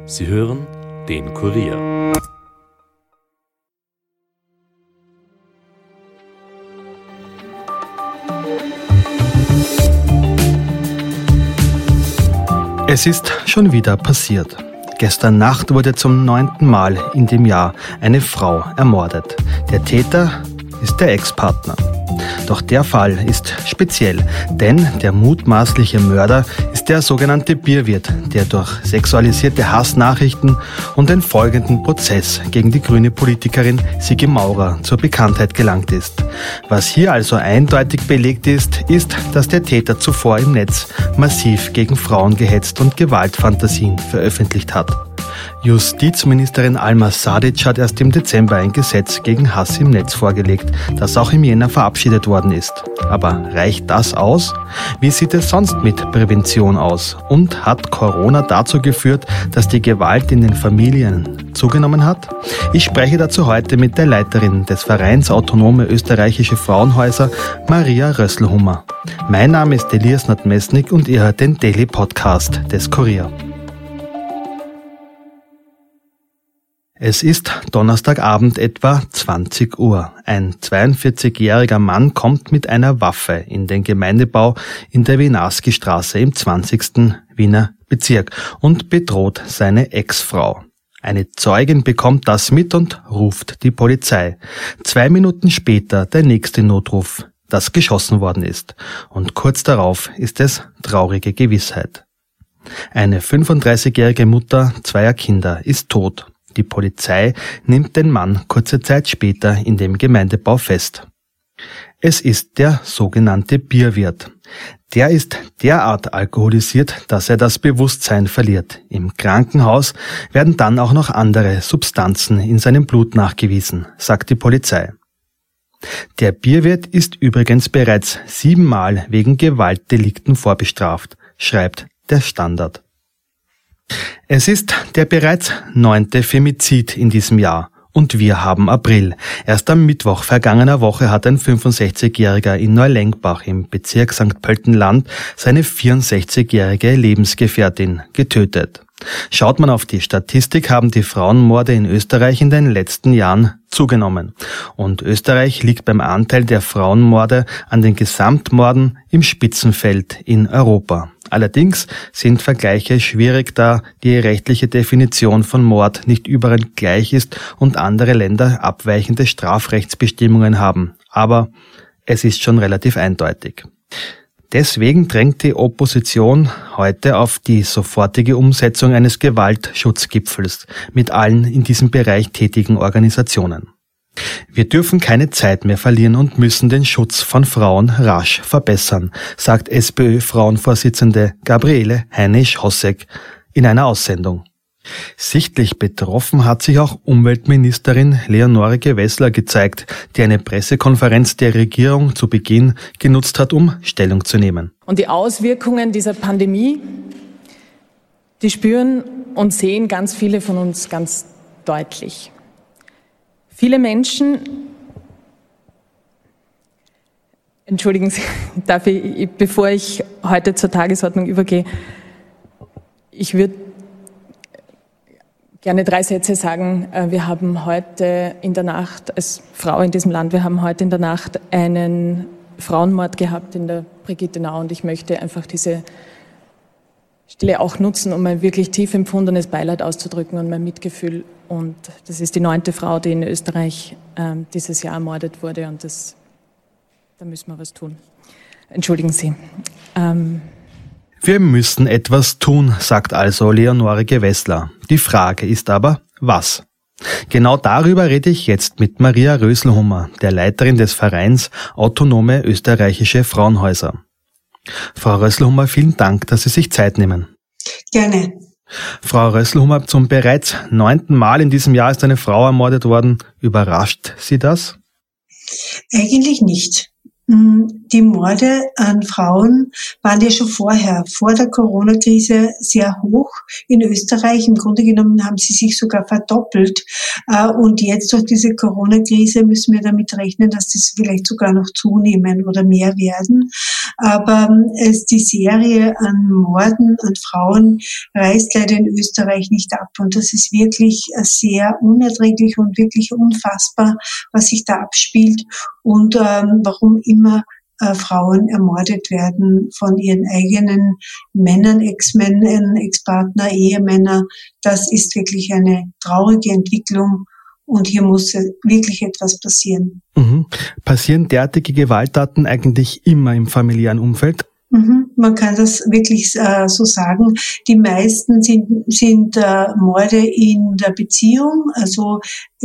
Sie hören den Kurier. Es ist schon wieder passiert. Gestern Nacht wurde zum 9. Mal in dem Jahr eine Frau ermordet. Der Täter ist der Ex-Partner. Doch der Fall ist speziell, denn der mutmaßliche Mörder ist der sogenannte Bierwirt, der durch sexualisierte Hassnachrichten und den folgenden Prozess gegen die grüne Politikerin Sigi Maurer zur Bekanntheit gelangt ist. Was hier also eindeutig belegt ist, dass der Täter zuvor im Netz massiv gegen Frauen gehetzt und Gewaltfantasien veröffentlicht hat. Justizministerin Alma Sadic hat erst im Dezember ein Gesetz gegen Hass im Netz vorgelegt, das auch im Jänner verabschiedet worden ist. Aber reicht das aus? Wie sieht es sonst mit Prävention aus? Und hat Corona dazu geführt, dass die Gewalt in den Familien zugenommen hat? Ich spreche dazu heute mit der Leiterin des Vereins Autonome Österreichische Frauenhäuser, Maria Rösselhummer. Mein Name ist Elias Nadmesnik und ihr hört den Daily Podcast des Kurier. Es ist Donnerstagabend etwa 20 Uhr. Ein 42-jähriger Mann kommt mit einer Waffe in den Gemeindebau in der Winarski-Straße im 20. Wiener Bezirk und bedroht seine Ex-Frau. Eine Zeugin bekommt das mit und ruft die Polizei. 2 Minuten später der nächste Notruf, dass geschossen worden ist. Und kurz darauf ist es traurige Gewissheit. Eine 35-jährige Mutter 2 Kinder ist tot. Die Polizei nimmt den Mann kurze Zeit später in dem Gemeindebau fest. Es ist der sogenannte Bierwirt. Der ist derart alkoholisiert, dass er das Bewusstsein verliert. Im Krankenhaus werden dann auch noch andere Substanzen in seinem Blut nachgewiesen, sagt die Polizei. Der Bierwirt ist übrigens bereits 7 Mal wegen Gewaltdelikten vorbestraft, schreibt der Standard. Es ist der bereits 9. Femizid in diesem Jahr und wir haben April. Erst am Mittwoch vergangener Woche hat ein 65-Jähriger in Neulengbach im Bezirk St. Pöltenland seine 64-jährige Lebensgefährtin getötet. Schaut man auf die Statistik, haben die Frauenmorde in Österreich in den letzten Jahren zugenommen. Und Österreich liegt beim Anteil der Frauenmorde an den Gesamtmorden im Spitzenfeld in Europa. Allerdings sind Vergleiche schwierig, da die rechtliche Definition von Mord nicht überall gleich ist und andere Länder abweichende Strafrechtsbestimmungen haben. Aber es ist schon relativ eindeutig. Deswegen drängt die Opposition heute auf die sofortige Umsetzung eines Gewaltschutzgipfels mit allen in diesem Bereich tätigen Organisationen. Wir dürfen keine Zeit mehr verlieren und müssen den Schutz von Frauen rasch verbessern, sagt SPÖ-Frauenvorsitzende Gabriele Heinisch-Hossek in einer Aussendung. Sichtlich betroffen hat sich auch Umweltministerin Leonore Gewessler gezeigt, die eine Pressekonferenz der Regierung zu Beginn genutzt hat, um Stellung zu nehmen. Und die Auswirkungen dieser Pandemie, die spüren und sehen ganz viele von uns ganz deutlich. Viele Menschen, entschuldigen Sie, bevor ich heute zur Tagesordnung übergehe, ich würde gerne 3 Sätze sagen. Wir haben heute in der Nacht, als Frau in diesem Land, wir haben heute in der Nacht einen Frauenmord gehabt in der Brigittenau und ich möchte einfach diese Stelle auch nutzen, um ein wirklich tief empfundenes Beileid auszudrücken und mein Mitgefühl. Und das ist die 9. Frau, die in Österreich dieses Jahr ermordet wurde und da müssen wir was tun. Entschuldigen Sie. Wir müssen etwas tun, sagt also Leonore Gewessler. Die Frage ist aber, was? Genau darüber rede ich jetzt mit Maria Rösselhummer, der Leiterin des Vereins Autonome Österreichische Frauenhäuser. Frau Rösselhummer, vielen Dank, dass Sie sich Zeit nehmen. Gerne. Frau Rösselhummer, zum bereits 9. Mal in diesem Jahr ist eine Frau ermordet worden. Überrascht Sie das? Eigentlich nicht. Die Morde an Frauen waren ja schon vorher, vor der Corona-Krise, sehr hoch in Österreich. Im Grunde genommen haben sie sich sogar verdoppelt. Und jetzt durch diese Corona-Krise müssen wir damit rechnen, dass das vielleicht sogar noch zunehmen oder mehr werden. Aber die Serie an Morden an Frauen reißt leider in Österreich nicht ab. Und das ist wirklich sehr unerträglich und wirklich unfassbar, was sich da abspielt und warum immer Frauen ermordet werden von ihren eigenen Männern, Ex-Männern, Ex-Partner, Ehemänner. Das ist wirklich eine traurige Entwicklung und hier muss wirklich etwas passieren. Mhm. Passieren derartige Gewalttaten eigentlich immer im familiären Umfeld? Man kann das wirklich so sagen. Die meisten sind Morde in der Beziehung, also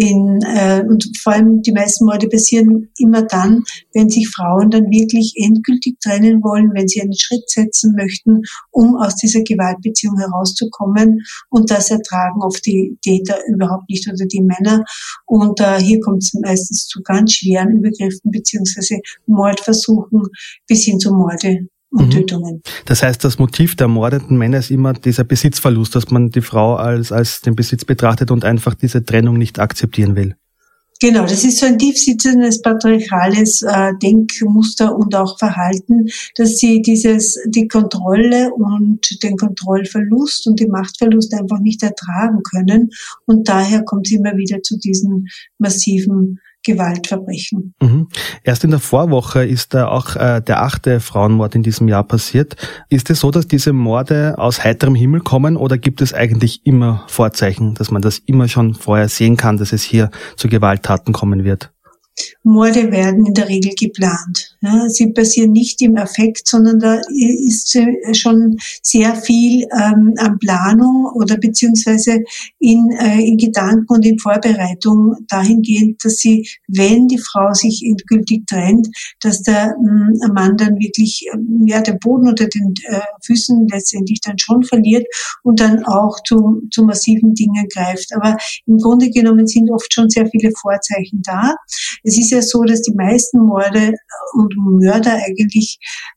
und vor allem die meisten Morde passieren immer dann, wenn sich Frauen dann wirklich endgültig trennen wollen, wenn sie einen Schritt setzen möchten, um aus dieser Gewaltbeziehung herauszukommen. Und das ertragen oft die Täter überhaupt nicht oder die Männer. Und hier kommt es meistens zu ganz schweren Übergriffen beziehungsweise Mordversuchen bis hin zu Morde und Tötungen. Das heißt, das Motiv der mordenden Männer ist immer dieser Besitzverlust, dass man die Frau als den Besitz betrachtet und einfach diese Trennung nicht akzeptieren will. Genau, das ist so ein tiefsitzendes patriarchales Denkmuster und auch Verhalten, dass sie die Kontrolle und den Kontrollverlust und den Machtverlust einfach nicht ertragen können. Und daher kommt es immer wieder zu diesen massiven Gewaltverbrechen. Erst in der Vorwoche ist auch der 8. Frauenmord in diesem Jahr passiert. Ist es so, dass diese Morde aus heiterem Himmel kommen oder gibt es eigentlich immer Vorzeichen, dass man das immer schon vorher sehen kann, dass es hier zu Gewalttaten kommen wird? Morde werden in der Regel geplant. Ja, sie passieren nicht im Affekt, sondern da ist schon sehr viel an Planung oder beziehungsweise in Gedanken und in Vorbereitung dahingehend, dass sie, wenn die Frau sich endgültig trennt, dass der Mann dann wirklich den Boden unter den Füßen letztendlich dann schon verliert und dann auch zu massiven Dingen greift. Aber im Grunde genommen sind oft schon sehr viele Vorzeichen da. Es ist ja so, dass die meisten Morde und Mörder eigentlich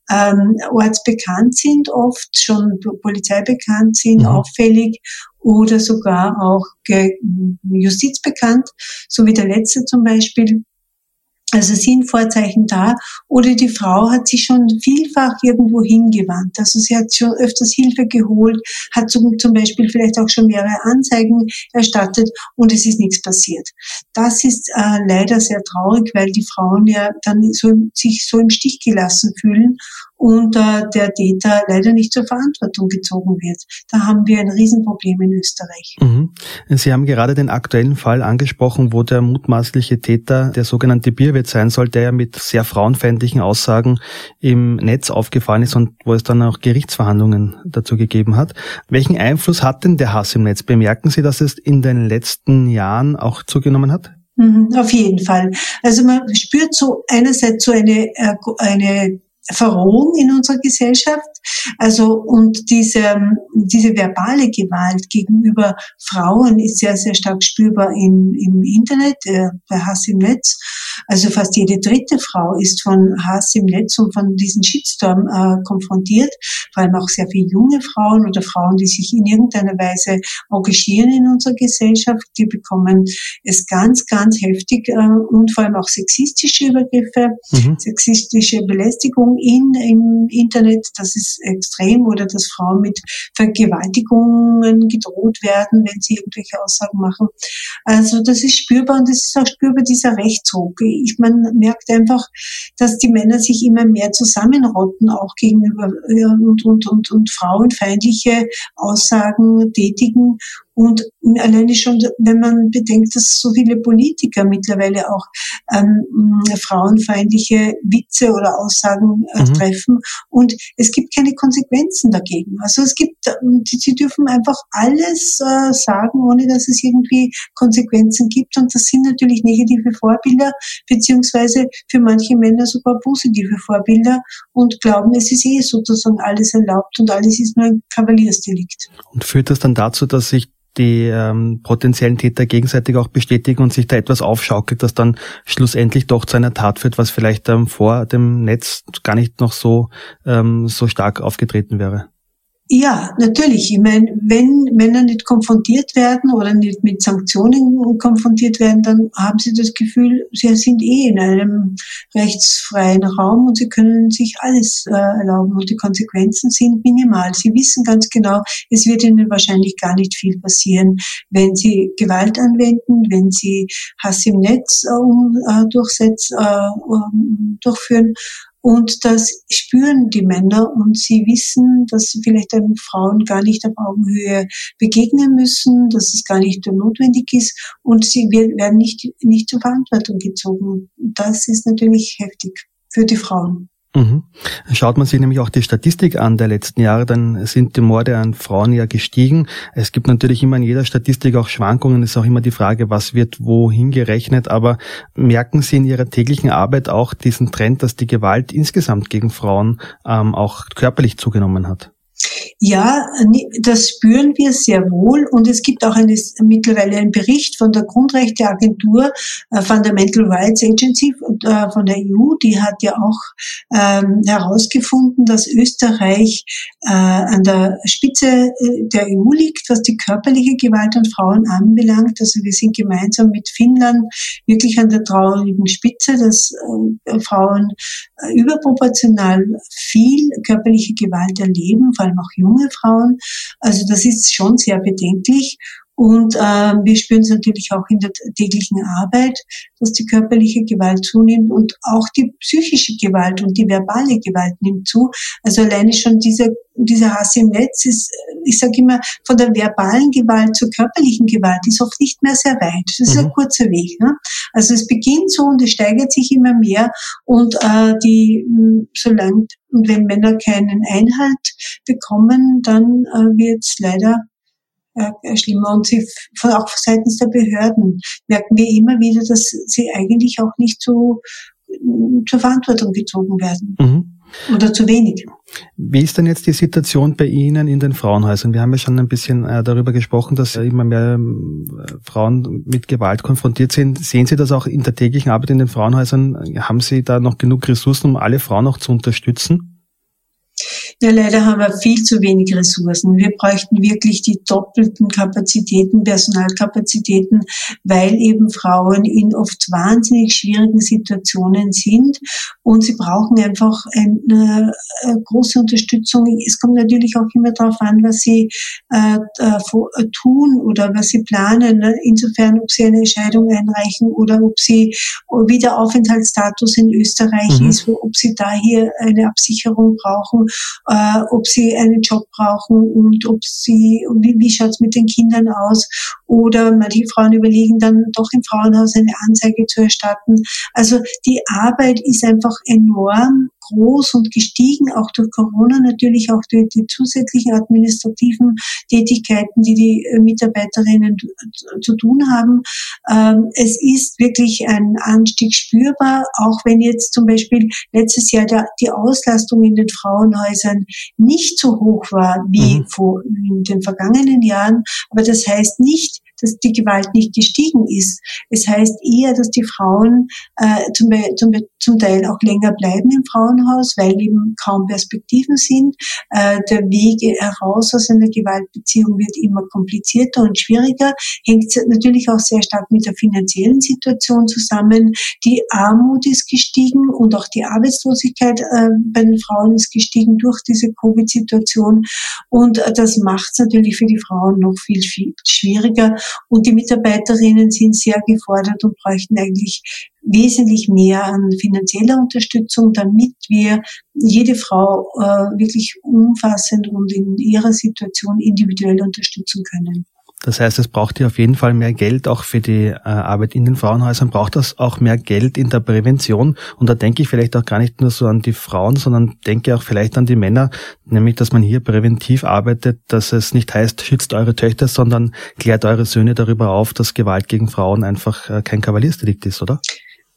ortsbekannt sind, oft schon polizeibekannt sind, auffällig oder sogar auch justizbekannt, so wie der letzte zum Beispiel. Also sind Vorzeichen da oder die Frau hat sich schon vielfach irgendwo hingewandt. Also sie hat schon öfters Hilfe geholt, hat zum Beispiel vielleicht auch schon mehrere Anzeigen erstattet und es ist nichts passiert. Das ist leider sehr traurig, weil die Frauen ja dann sich so im Stich gelassen fühlen und der Täter leider nicht zur Verantwortung gezogen wird. Da haben wir ein Riesenproblem in Österreich. Sie haben gerade den aktuellen Fall angesprochen, wo der mutmaßliche Täter der sogenannte Bierwirt sein soll, der ja mit sehr frauenfeindlichen Aussagen im Netz aufgefallen ist und wo es dann auch Gerichtsverhandlungen dazu gegeben hat. Welchen Einfluss hat denn der Hass im Netz? Bemerken Sie, dass es in den letzten Jahren auch zugenommen hat? Auf jeden Fall. Also man spürt so einerseits so eine Verrohung in unserer Gesellschaft, also und diese verbale Gewalt gegenüber Frauen ist sehr, sehr stark spürbar im Internet, der Hass im Netz. Also fast jede dritte Frau ist von Hass im Netz und von diesem Shitstorm konfrontiert, vor allem auch sehr viele junge Frauen oder Frauen, die sich in irgendeiner Weise engagieren in unserer Gesellschaft, die bekommen es ganz, ganz heftig und vor allem auch sexistische Übergriffe, sexistische Belästigung im Internet, das ist extrem, oder dass Frauen mit Vergewaltigungen gedroht werden, wenn sie irgendwelche Aussagen machen. Also das ist spürbar und das ist auch spürbar dieser Rechtsruck. Man merkt einfach, dass die Männer sich immer mehr zusammenrotten, auch gegenüber und frauenfeindliche Aussagen tätigen. Und alleine schon, wenn man bedenkt, dass so viele Politiker mittlerweile auch frauenfeindliche Witze oder Aussagen treffen und es gibt keine Konsequenzen dagegen. Also sie dürfen einfach alles sagen, ohne dass es irgendwie Konsequenzen gibt und das sind natürlich negative Vorbilder, beziehungsweise für manche Männer sogar positive Vorbilder und glauben, es ist sozusagen alles erlaubt und alles ist nur ein Kavaliersdelikt. Und führt das dann dazu, dass sich die potenziellen Täter gegenseitig auch bestätigen und sich da etwas aufschaukelt, das dann schlussendlich doch zu einer Tat führt, was vielleicht vor dem Netz gar nicht noch so stark aufgetreten wäre. Ja, natürlich. Ich meine, wenn Männer nicht konfrontiert werden oder nicht mit Sanktionen konfrontiert werden, dann haben sie das Gefühl, sie sind in einem rechtsfreien Raum und sie können sich alles erlauben und die Konsequenzen sind minimal. Sie wissen ganz genau, es wird ihnen wahrscheinlich gar nicht viel passieren, wenn sie Gewalt anwenden, wenn sie Hass im Netz durchführen. Und das spüren die Männer und sie wissen, dass sie vielleicht einem Frauen gar nicht auf Augenhöhe begegnen müssen, dass es gar nicht notwendig ist und sie werden nicht zur Verantwortung gezogen. Das ist natürlich heftig für die Frauen. Schaut man sich nämlich auch die Statistik an der letzten Jahre, dann sind die Morde an Frauen ja gestiegen. Es gibt natürlich immer in jeder Statistik auch Schwankungen. Es ist auch immer die Frage, was wird wohin gerechnet. Aber merken Sie in Ihrer täglichen Arbeit auch diesen Trend, dass die Gewalt insgesamt gegen Frauen auch körperlich zugenommen hat? Ja, das spüren wir sehr wohl und es gibt auch mittlerweile einen Bericht von der Grundrechteagentur Fundamental Rights Agency von der EU, die hat ja auch herausgefunden, dass Österreich an der Spitze der EU liegt, was die körperliche Gewalt an Frauen anbelangt. Also wir sind gemeinsam mit Finnland wirklich an der traurigen Spitze, dass Frauen überproportional viel körperliche Gewalt erleben, vor allem auch junge Frauen. Also das ist schon sehr bedenklich. Und wir spüren es natürlich auch in der täglichen Arbeit, dass die körperliche Gewalt zunimmt und auch die psychische Gewalt und die verbale Gewalt nimmt zu. Also alleine schon dieser Hass im Netz ist, ich sage immer, von der verbalen Gewalt zur körperlichen Gewalt ist oft nicht mehr sehr weit. Das ist ein kurzer Weg. Ne? Also es beginnt so und es steigert sich immer mehr und wenn Männer keinen Einhalt bekommen, dann wird es leider schlimmer. Und auch seitens der Behörden merken wir immer wieder, dass sie eigentlich auch nicht zur Verantwortung gezogen werden. Oder zu wenig. Wie ist denn jetzt die Situation bei Ihnen in den Frauenhäusern? Wir haben ja schon ein bisschen darüber gesprochen, dass immer mehr Frauen mit Gewalt konfrontiert sind. Sehen Sie das auch in der täglichen Arbeit in den Frauenhäusern? Haben Sie da noch genug Ressourcen, um alle Frauen auch zu unterstützen? Ja, leider haben wir viel zu wenig Ressourcen. Wir bräuchten wirklich die doppelten Kapazitäten, Personalkapazitäten, weil eben Frauen in oft wahnsinnig schwierigen Situationen sind und sie brauchen einfach eine große Unterstützung. Es kommt natürlich auch immer darauf an, was sie tun oder was sie planen. Insofern, ob sie eine Scheidung einreichen oder ob sie wieder Aufenthaltsstatus in Österreich ist, ob sie da hier eine Absicherung brauchen, ob sie einen Job brauchen und wie schaut's mit den Kindern aus, oder manche Frauen überlegen dann doch im Frauenhaus eine Anzeige zu erstatten. Also die Arbeit ist einfach enorm groß und gestiegen, auch durch Corona, natürlich auch durch die zusätzlichen administrativen Tätigkeiten, die Mitarbeiterinnen zu tun haben. Es ist wirklich ein Anstieg spürbar, auch wenn jetzt zum Beispiel letztes Jahr die Auslastung in den Frauenhäusern nicht so hoch war wie in den vergangenen Jahren. Aber das heißt nicht, dass die Gewalt nicht gestiegen ist. Es heißt eher, dass die Frauen zum Teil auch länger bleiben im Frauenhaus, weil eben kaum Perspektiven sind. Der Weg heraus aus einer Gewaltbeziehung wird immer komplizierter und schwieriger. Hängt natürlich auch sehr stark mit der finanziellen Situation zusammen. Die Armut ist gestiegen und auch die Arbeitslosigkeit bei den Frauen ist gestiegen durch diese Covid-Situation. Und das macht es natürlich für die Frauen noch viel, viel schwieriger. Und die Mitarbeiterinnen sind sehr gefordert und bräuchten eigentlich wesentlich mehr an finanzieller Unterstützung, damit wir jede Frau wirklich umfassend und in ihrer Situation individuell unterstützen können. Das heißt, es braucht hier auf jeden Fall mehr Geld, auch für die Arbeit in den Frauenhäusern braucht es auch mehr Geld in der Prävention. Und da denke ich vielleicht auch gar nicht nur so an die Frauen, sondern denke auch vielleicht an die Männer, nämlich, dass man hier präventiv arbeitet, dass es nicht heißt, schützt eure Töchter, sondern klärt eure Söhne darüber auf, dass Gewalt gegen Frauen einfach kein Kavaliersdelikt ist, oder?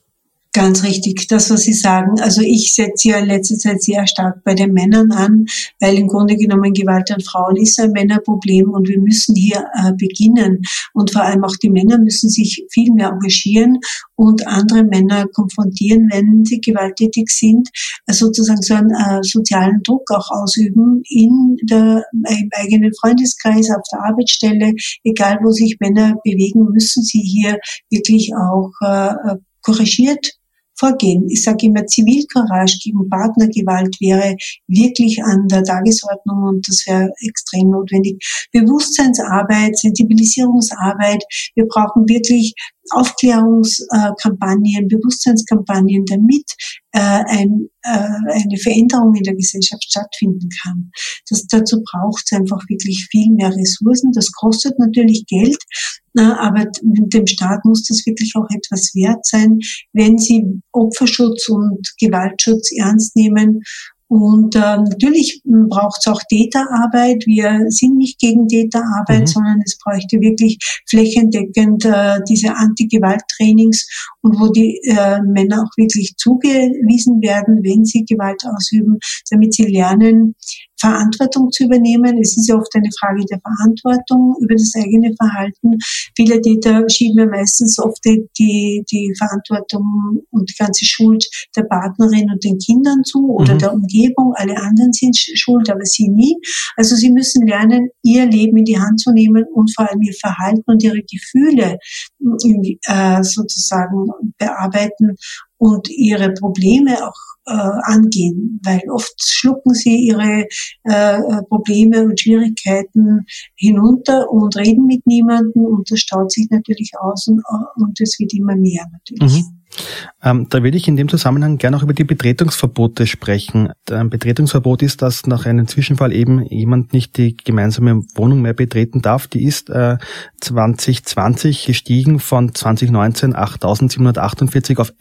Ganz richtig, das, was Sie sagen. Also ich setze ja in letzter Zeit sehr stark bei den Männern an, weil im Grunde genommen Gewalt an Frauen ist ein Männerproblem und wir müssen hier beginnen. Und vor allem auch die Männer müssen sich viel mehr engagieren und andere Männer konfrontieren, wenn sie gewalttätig sind, sozusagen so einen sozialen Druck auch ausüben im eigenen Freundeskreis, auf der Arbeitsstelle, egal wo sich Männer bewegen, müssen sie hier wirklich auch couragiert vorgehen. Ich sage immer, Zivilcourage gegen Partnergewalt wäre wirklich an der Tagesordnung und das wäre extrem notwendig. Bewusstseinsarbeit, Sensibilisierungsarbeit, wir brauchen wirklich Aufklärungskampagnen, Bewusstseinskampagnen, damit eine Veränderung in der Gesellschaft stattfinden kann. Dazu braucht es einfach wirklich viel mehr Ressourcen. Das kostet natürlich Geld, aber dem Staat muss das wirklich auch etwas wert sein, wenn sie Opferschutz und Gewaltschutz ernst nehmen. Und natürlich braucht es auch Täterarbeit. Wir sind nicht gegen Täterarbeit, sondern es bräuchte wirklich flächendeckend diese Anti-Gewalt-Trainings und wo die Männer auch wirklich zugewiesen werden, wenn sie Gewalt ausüben, damit sie lernen, Verantwortung zu übernehmen. Es ist ja oft eine Frage der Verantwortung über das eigene Verhalten. Viele Täter schieben ja meistens oft die Verantwortung und die ganze Schuld der Partnerin und den Kindern zu oder der Umgebung. Alle anderen sind schuld, aber sie nie. Also sie müssen lernen, ihr Leben in die Hand zu nehmen und vor allem ihr Verhalten und ihre Gefühle sozusagen bearbeiten und ihre Probleme auch angehen, weil oft schlucken sie ihre Probleme und Schwierigkeiten hinunter und reden mit niemandem und das staut sich natürlich aus und es wird immer mehr natürlich. Da würde ich in dem Zusammenhang gerne auch über die Betretungsverbote sprechen. Ein Betretungsverbot ist, dass nach einem Zwischenfall eben jemand nicht die gemeinsame Wohnung mehr betreten darf. Die ist 2020 gestiegen von 2019 8.748 auf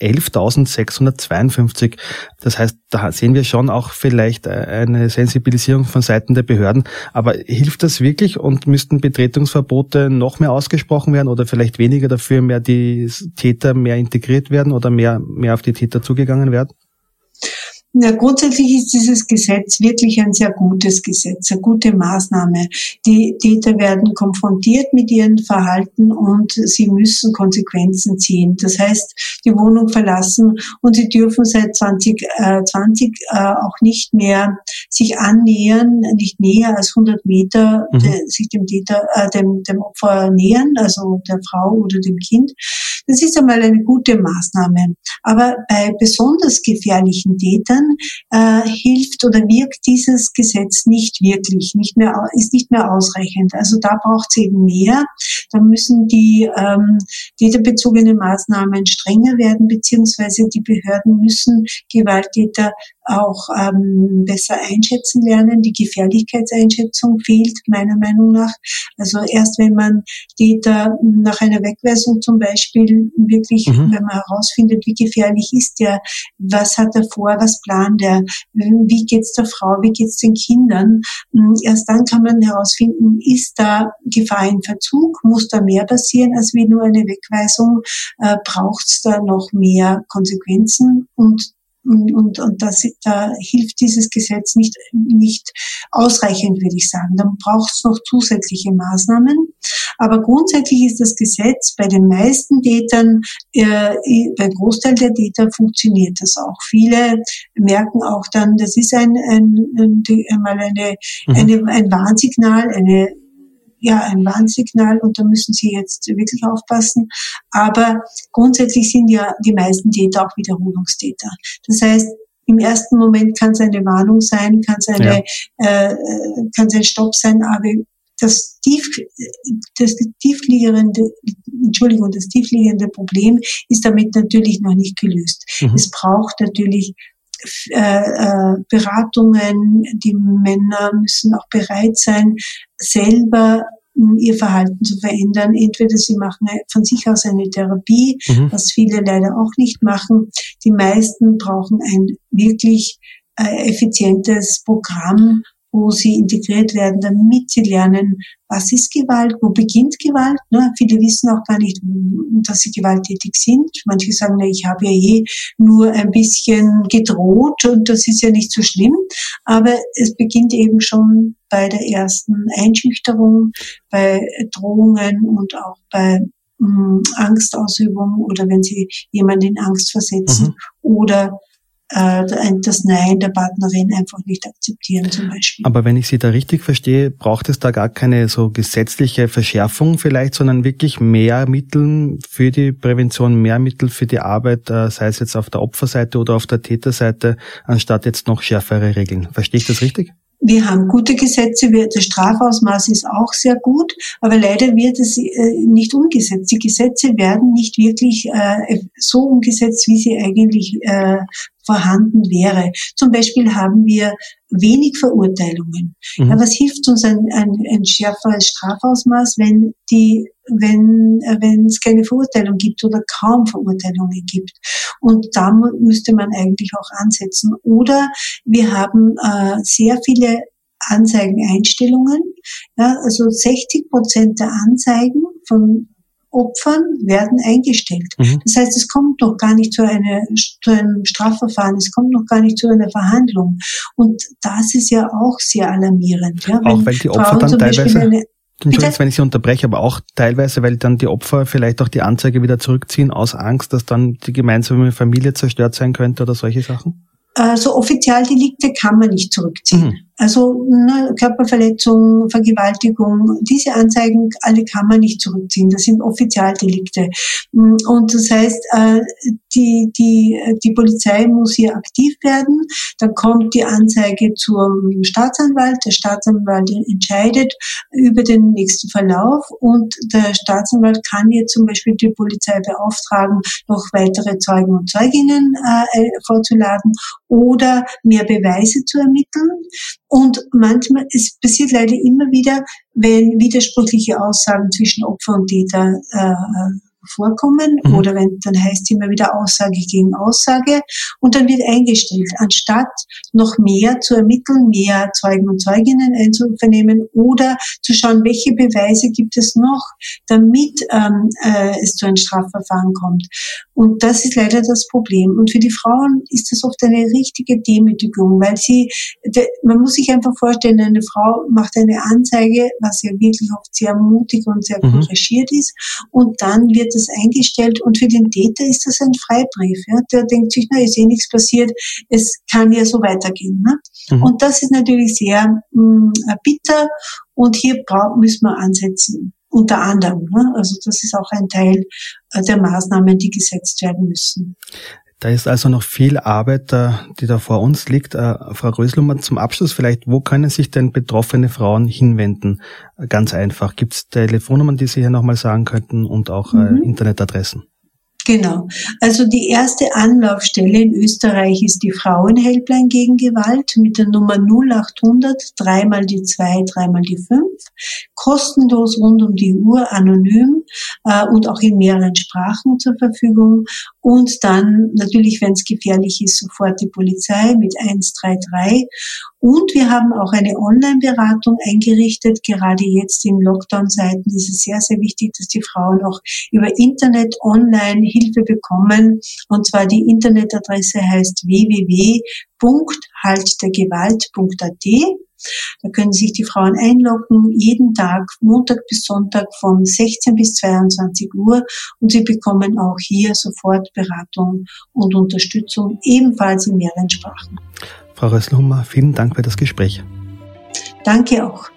11.652. Das heißt, da sehen wir schon auch vielleicht eine Sensibilisierung von Seiten der Behörden. Aber hilft das wirklich und müssten Betretungsverbote noch mehr ausgesprochen werden oder vielleicht weniger, dafür mehr die Täter mehr integriert werden oder mehr auf die Täter zugegangen werden? Ja, grundsätzlich ist dieses Gesetz wirklich ein sehr gutes Gesetz, eine gute Maßnahme. Die Täter werden konfrontiert mit ihrem Verhalten und sie müssen Konsequenzen ziehen. Das heißt, die Wohnung verlassen und sie dürfen seit 2020 auch nicht mehr sich annähern, nicht näher als 100 Meter sich dem Opfer nähern, also der Frau oder dem Kind. Das ist einmal eine gute Maßnahme. Aber bei besonders gefährlichen Tätern hilft oder wirkt dieses Gesetz nicht wirklich, ist nicht mehr ausreichend. Also da braucht es eben mehr. Da müssen die täterbezogenen Maßnahmen strenger werden, beziehungsweise die Behörden müssen Gewalttäter auch besser einschätzen lernen. Die Gefährlichkeitseinschätzung fehlt meiner Meinung nach. Also erst wenn man Täter nach einer Wegweisung zum Beispiel wirklich, wenn man herausfindet, wie gefährlich ist der, was hat er vor, was plant er, wie geht's der Frau, wie geht's den Kindern, erst dann kann man herausfinden, ist da Gefahr in Verzug, muss da mehr passieren als wie nur eine Wegweisung, braucht's da noch mehr Konsequenzen und da hilft dieses Gesetz nicht ausreichend, würde ich sagen. Dann braucht es noch zusätzliche Maßnahmen. Aber grundsätzlich ist das Gesetz bei den meisten Tätern, beim Großteil der Täter funktioniert das auch. Viele merken auch dann, das ist ein Warnsignal, ein Warnsignal und da müssen sie jetzt wirklich aufpassen. Aber grundsätzlich sind ja die meisten Täter auch Wiederholungstäter. Das heißt, im ersten Moment kann es eine Warnung sein, kann es ein Stopp sein, aber das tiefliegende Problem ist damit natürlich noch nicht gelöst. Es braucht natürlich Beratungen, die Männer müssen auch bereit sein, selber ihr Verhalten zu verändern. Entweder sie machen von sich aus eine Therapie, was viele leider auch nicht machen. Die meisten brauchen ein wirklich effizientes Programm, wo sie integriert werden, damit sie lernen, was ist Gewalt, wo beginnt Gewalt. Ne? Viele wissen auch gar nicht, dass sie gewalttätig sind. Manche sagen, ich habe ja nur ein bisschen gedroht und das ist ja nicht so schlimm. Aber es beginnt eben schon bei der ersten Einschüchterung, bei Drohungen und auch bei Angstausübung oder wenn sie jemanden in Angst versetzen oder das Nein der Partnerin einfach nicht akzeptieren zum Beispiel. Aber wenn ich Sie da richtig verstehe, braucht es da gar keine so gesetzliche Verschärfung vielleicht, sondern wirklich mehr Mittel für die Prävention, mehr Mittel für die Arbeit, sei es jetzt auf der Opferseite oder auf der Täterseite, anstatt jetzt noch schärfere Regeln. Verstehe ich das richtig? Wir haben gute Gesetze, das Strafausmaß ist auch sehr gut, aber leider wird es nicht umgesetzt. Die Gesetze werden nicht wirklich so umgesetzt, wie sie eigentlich vorhanden wäre. Zum Beispiel haben wir wenig Verurteilungen. Ja, was hilft uns ein schärferes Strafausmaß, wenn es keine Verurteilung gibt oder kaum Verurteilungen gibt? Und da müsste man eigentlich auch ansetzen. Oder wir haben sehr viele Anzeigeneinstellungen. Ja, also 60% der Anzeigen von Opfern werden eingestellt. Das heißt, es kommt noch gar nicht zu einem Strafverfahren, es kommt noch gar nicht zu einer Verhandlung. Und das ist ja auch sehr alarmierend. Ja, auch weil die Opfer dann teilweise, Entschuldigung, wenn ich Sie unterbreche, aber auch teilweise, weil dann die Opfer vielleicht auch die Anzeige wieder zurückziehen aus Angst, dass dann die gemeinsame Familie zerstört sein könnte oder solche Sachen? Also Offizialdelikte kann man nicht zurückziehen. Also Körperverletzung, Vergewaltigung, diese Anzeigen, alle kann man nicht zurückziehen. Das sind Offizialdelikte. Und das heißt, die Polizei muss hier aktiv werden. Dann kommt die Anzeige zum Staatsanwalt. Der Staatsanwalt entscheidet über den nächsten Verlauf und der Staatsanwalt kann hier zum Beispiel die Polizei beauftragen, noch weitere Zeugen und Zeuginnen vorzuladen oder mehr Beweise zu ermitteln. Und manchmal, es passiert leider immer wieder, wenn widersprüchliche Aussagen zwischen Opfer und Täter vorkommen oder wenn dann heißt immer wieder Aussage gegen Aussage und dann wird eingestellt, anstatt noch mehr zu ermitteln, mehr Zeugen und Zeuginnen einzuvernehmen oder zu schauen, welche Beweise gibt es noch, damit es zu einem Strafverfahren kommt. Und das ist leider das Problem. Und für die Frauen ist das oft eine richtige Demütigung, weil man muss sich einfach vorstellen, eine Frau macht eine Anzeige, was ja wirklich oft sehr mutig und sehr gut recherchiert ist und dann wird das eingestellt und für den Täter ist das ein Freibrief. Ja? Der denkt sich, ist nichts passiert, es kann ja so weitergehen. Ne? Und das ist natürlich sehr bitter und hier müssen wir ansetzen. Unter anderem. Ne? Also das ist auch ein Teil der Maßnahmen, die gesetzt werden müssen. Da ist also noch viel Arbeit, die da vor uns liegt. Frau Röslumer, zum Abschluss vielleicht, wo können sich denn betroffene Frauen hinwenden? Ganz einfach. Gibt es Telefonnummern, die Sie hier nochmal sagen könnten und auch Internetadressen? Genau. Also die erste Anlaufstelle in Österreich ist die Frauenhelpline gegen Gewalt mit der Nummer 0800 3 die 2 3 die 5. Kostenlos rund um die Uhr, anonym und auch in mehreren Sprachen zur Verfügung. Und dann natürlich, wenn es gefährlich ist, sofort die Polizei mit 133. Und wir haben auch eine Online-Beratung eingerichtet. Gerade jetzt in Lockdown-Zeiten ist es sehr, sehr wichtig, dass die Frauen auch über Internet online Hilfe bekommen. Und zwar die Internetadresse heißt www.haltdergewalt.at. Da können sich die Frauen einloggen, jeden Tag, Montag bis Sonntag von 16 bis 22 Uhr und sie bekommen auch hier sofort Beratung und Unterstützung, ebenfalls in mehreren Sprachen. Frau Röslumer, vielen Dank für das Gespräch. Danke auch.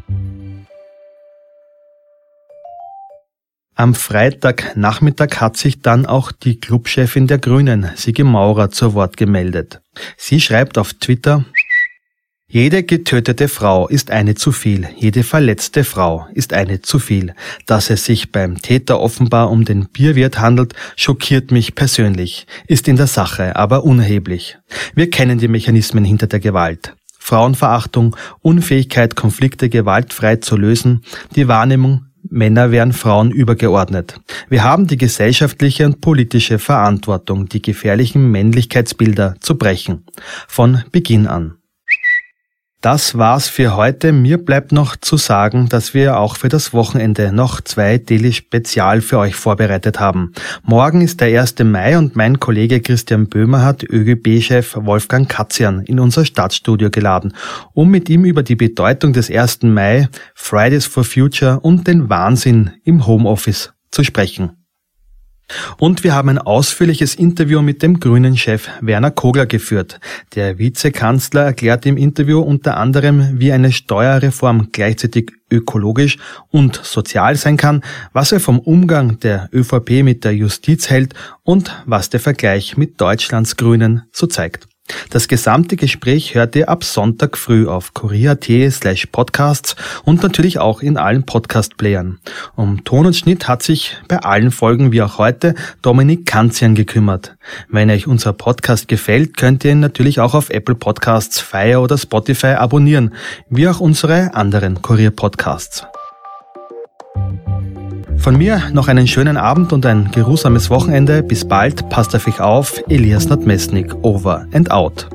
Am Freitagnachmittag hat sich dann auch die Clubchefin der Grünen, Sigi Maurer, zu Wort gemeldet. Sie schreibt auf Twitter: Jede getötete Frau ist eine zu viel, jede verletzte Frau ist eine zu viel. Dass es sich beim Täter offenbar um den Bierwirt handelt, schockiert mich persönlich, ist in der Sache aber unerheblich. Wir kennen die Mechanismen hinter der Gewalt. Frauenverachtung, Unfähigkeit, Konflikte gewaltfrei zu lösen, die Wahrnehmung, Männer wären Frauen übergeordnet. Wir haben die gesellschaftliche und politische Verantwortung, die gefährlichen Männlichkeitsbilder zu brechen. Von Beginn an. Das war's für heute. Mir bleibt noch zu sagen, dass wir auch für das Wochenende noch 2 Daily-Spezial für euch vorbereitet haben. Morgen ist der 1. Mai und mein Kollege Christian Böhmer hat ÖGB-Chef Wolfgang Katzian in unser Stadtstudio geladen, um mit ihm über die Bedeutung des 1. Mai, Fridays for Future und den Wahnsinn im Homeoffice zu sprechen. Und wir haben ein ausführliches Interview mit dem Grünen-Chef Werner Kogler geführt. Der Vizekanzler erklärt im Interview unter anderem, wie eine Steuerreform gleichzeitig ökologisch und sozial sein kann, was er vom Umgang der ÖVP mit der Justiz hält und was der Vergleich mit Deutschlands Grünen so zeigt. Das gesamte Gespräch hört ihr ab Sonntag früh auf kurier.at/podcasts und natürlich auch in allen Podcast-Playern. Um Ton und Schnitt hat sich bei allen Folgen wie auch heute Dominik Kanzian gekümmert. Wenn euch unser Podcast gefällt, könnt ihr ihn natürlich auch auf Apple Podcasts, Fire oder Spotify abonnieren, wie auch unsere anderen Kurier-Podcasts. Von mir noch einen schönen Abend und ein geruhsames Wochenende. Bis bald, passt auf euch auf. Elias Nadmesnik, over and out.